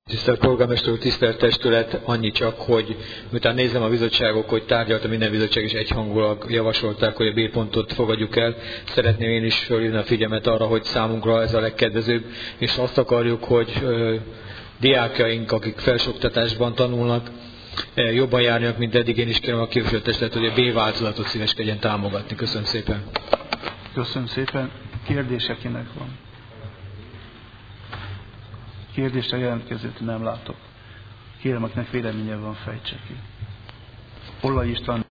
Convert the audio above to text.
Tisztelt polgármester úr, tisztelt testület, annyi csak, hogy miután nézem a bizottságok, hogy tárgyalta minden bizottság, és egyhangulag javasolták, hogy a B pontot fogadjuk el. Szeretném én is felhívni a figyelmet arra, hogy számunkra ez a legkedvezőbb, és azt akarjuk, hogy diákjaink, akik felsőoktatásban tanulnak, jobban járnak, mint eddig. Én is kérem a képviselőtestet, hogy a B változatot szíveskedjen támogatni. Köszönöm szépen. Köszönöm szépen. Kérdése kinek van? Kérdésre jelentkezőt nem látok. Kérem, akinek véleménye van, fejtse ki. Ollai István.